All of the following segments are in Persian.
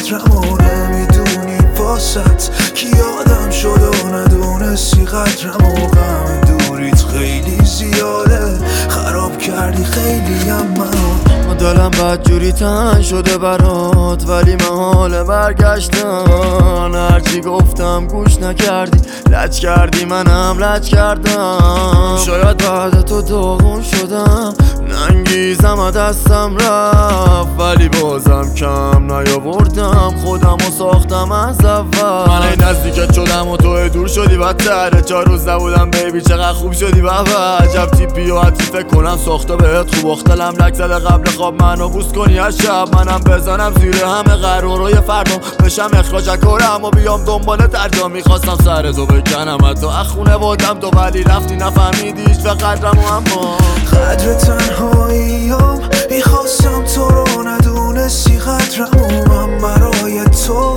قدرمو نمیدونی واسط کی آدم شد و ندونستی قدرمو غم دوریت خیلی زیاده خراب کردی خیلی منو دلم بدجوری تنگ شده برات ولی محال برگشتن هرچی گفتم گوش نکردی لج کردی منم لج کردم شاید بعد تو داغون شدم ننگیزم دستم رفت ولی بازم کم نیاوردم خودمو ساختم از اول من این نزدیکت شدم و تو دور شدی بدتره 4 روز نبودم بیبی چقدر خوب شدی بابا عجب تیپی و حتی فکر کنم ساخته بهت خوب اختلم لک زده قبل خواب منو بوس کنی از شب منم بزنم زیر همه قرارای فردم بشم اخراج کرم و بیام دنبال درجا میخواستم سر تو بکنم حتی اخونه بودم تو ولی رفتی نفهمیدی هیچ و قدرمو اما قدر تنهاییام میخواستم تو رو ندونستی قدرمو من برای تو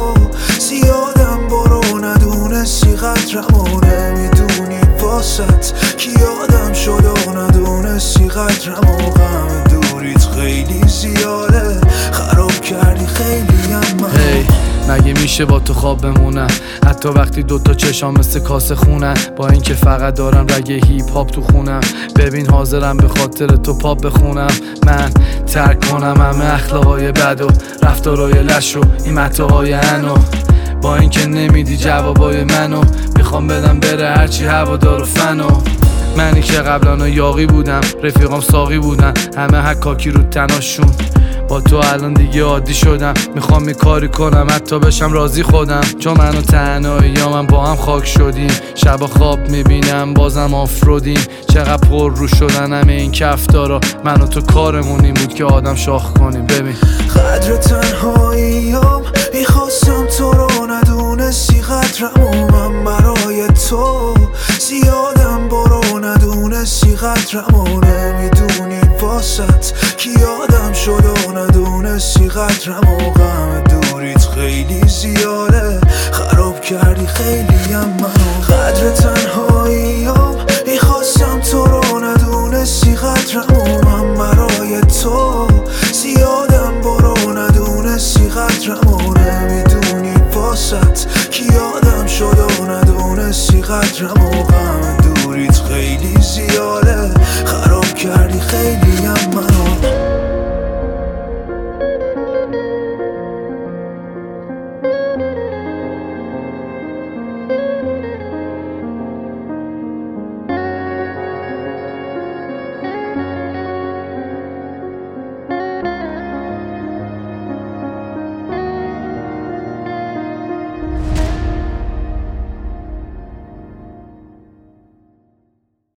زیادم برو ندونستی قدرمو نمیدونی واسط کی آدم شد و ندونستی قدرمو غم دوریت خیلی زیاده خراب کردی خیلی هی مگه میشه با تو خواب بمونم حتی وقتی دوتا چشام مثل کاسه خونن با اینکه فقط دارم رگ هیپ هاپ تو خونم ببین حاضرم به خاطر تو پاپ بخونم من ترک کنم همه اخلاقای بد و رفتارای لش و این متاهای انو با اینکه نمیدی جوابای منو میخوام بدم بره هرچی هوادار و فنو منی که قبلا یاقی بودم رفیقام ساقی بودن همه حکاکی رو تناشون با تو الان دیگه عادی شدم میخوام یه کاری کنم حتی بشم راضی خودم چون من و تنهایی یا من با هم خاک شدیم شبا خواب میبینم بازم آفرودیم چقدر پر رو شدن همه این کفتارا من و تو کارمون این بود که آدم شاخ کنیم ببین قدر تنهاییام میخواستم تو رو ندونستی قدرمو من برای تو زیادم برو ندونستی قدرمو نمیدونی واسط کی آدم شد و ندونستی قدرمو غم دوریت خیلی زیاده خراب کردی خیلی منو قدر تنهاییام میخواستم تو رو ندونستی قدرمو من برای تو زیادم برو ندونستی قدرمو نمیدونی واسط کی آدم شد و ندونستی قدرمو غم دوریت خیلی زیاده خراب کردی خیلی